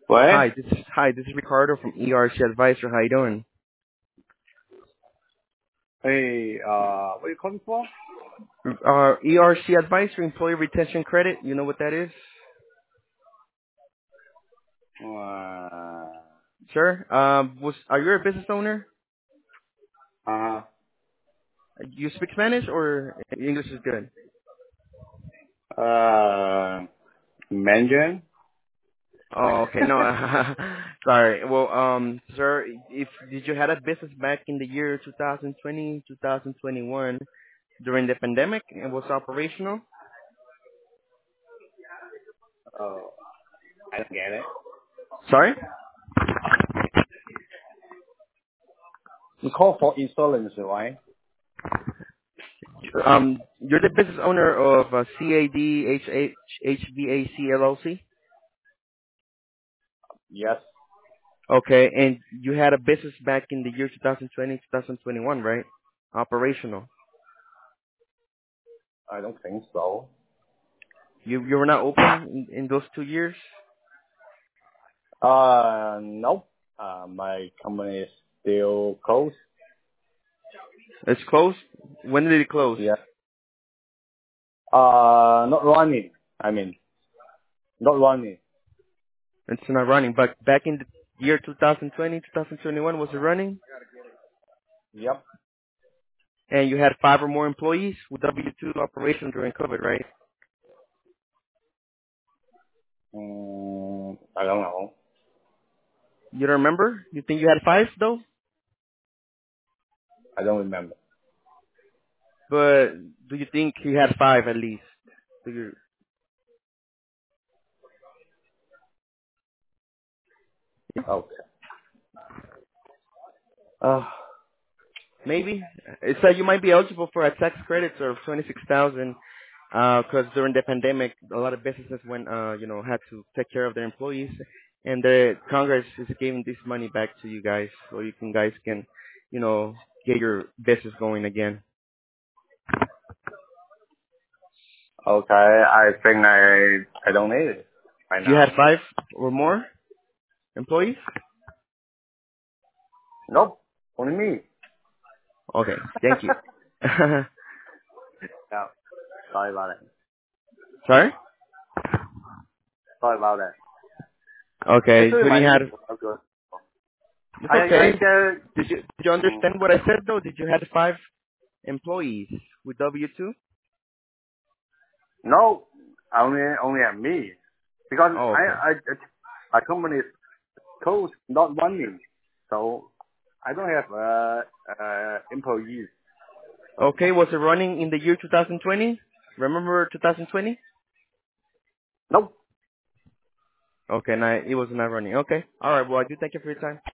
What? Hi, this is Ricardo from ERC Advisor. How you doing? Hey, what are you calling for? ERC Advisor, Employee Retention Credit. You know what that is, Uh, sir? Are you a business owner? uh, You speak Spanish or English is good? uh, Mandarin? Oh, okay. No, sorry. Well, sir, if did you had a business back in the year 2020, 2021 during the pandemic and was operational? Oh, I don't get it. Sorry? You call for insurance, right? You're the business owner of CADHHBAC LLC. Yes. Okay, and you had a business back in the year 2020, 2021, right? Operational. I don't think so. You were not open in those 2 years? Nope. My company is still closed. It's closed? When did it close? Yeah. Not running. I mean, not running. It's not running, but back in the year 2020, 2021, was it running? Yep. And you had 5 or more employees with W-2 operation during COVID, right? I don't know. You don't remember? You think you had 5 though? I don't remember. But do you think you had 5 at least? Do you, Okay. Uh, maybe. It said you might be eligible for a tax credit of 26,000 because during the pandemic, a lot of businesses went, had to take care of their employees, and the Congress is giving this money back to you guys, so guys can, get your business going again. okay. I think I don't need it right You had now. 5 or more employees? Nope. Only me. Okay, thank you. Yeah. Sorry about that. Sorry? Sorry about that. Okay, Actually, so my you name had. is good. It's I okay. get. Did you Mm, understand what I said though? Did you have 5 employees with W-2? no, only at me because Oh, okay. my company is closed, not running, so I don't have employees. Okay, was it running in the year 2020? Remember 2020? Nope. Okay, no, it was not running. Okay. All right. Well, I do thank you for your time.